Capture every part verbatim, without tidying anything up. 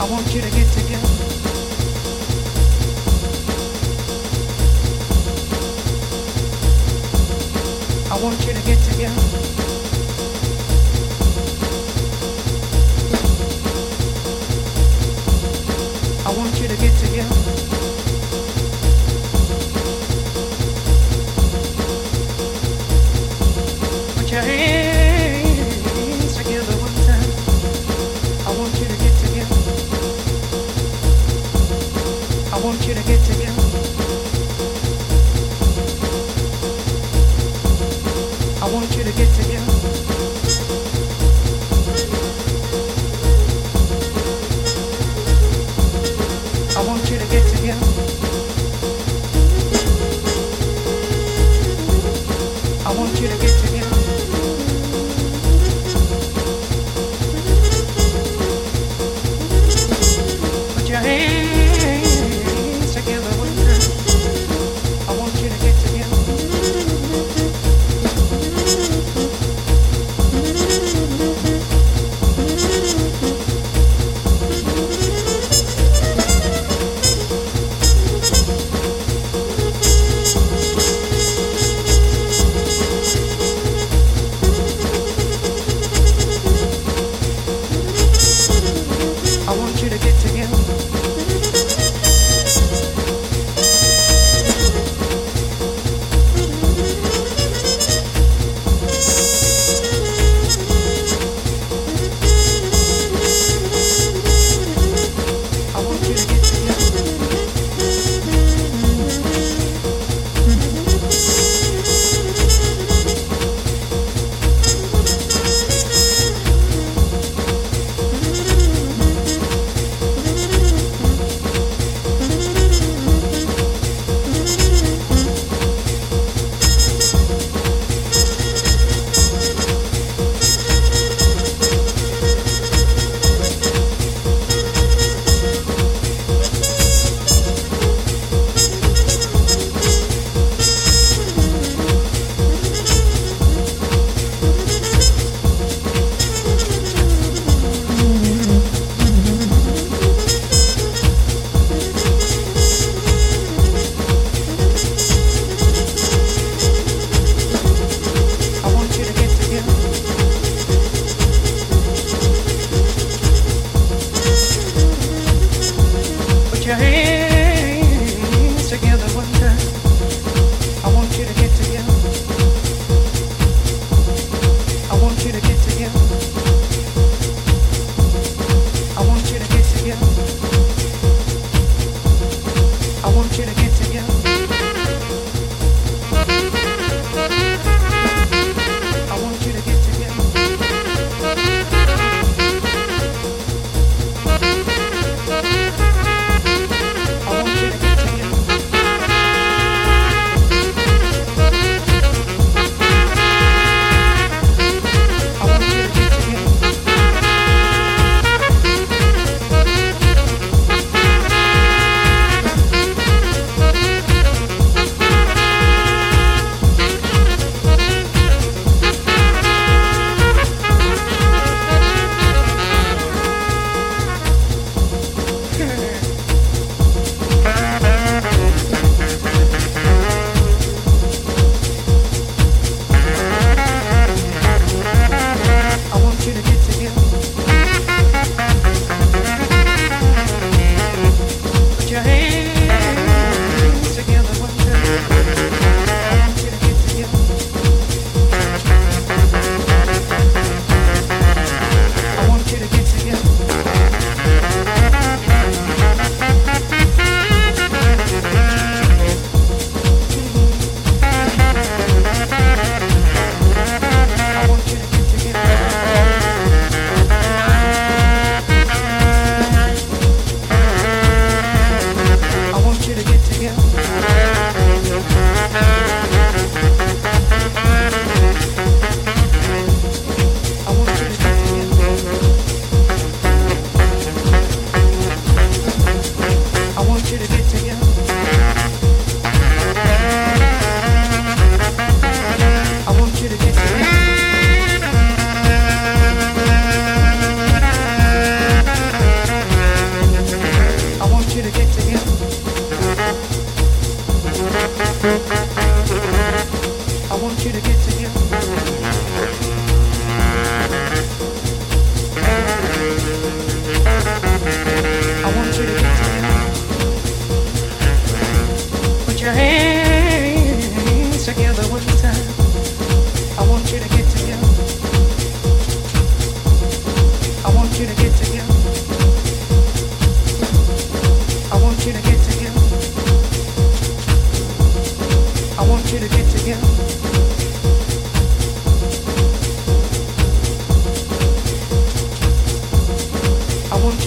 I want you to get together. I want you to get together. I want you to get together. Put your hands together one time. I want you to get together. I want you to get together. I want you to get together. I want you to get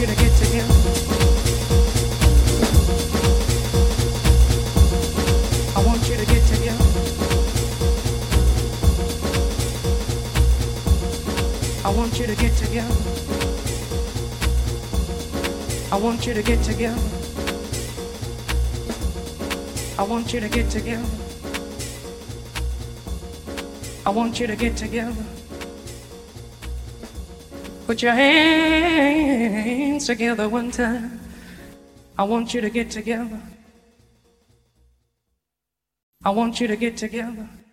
you to get together. I want you to get together. I want you to get together. I want you to get together. I want you to get together. I want you to get together. Put your hands together one time. I want you to get together. I want you to get together.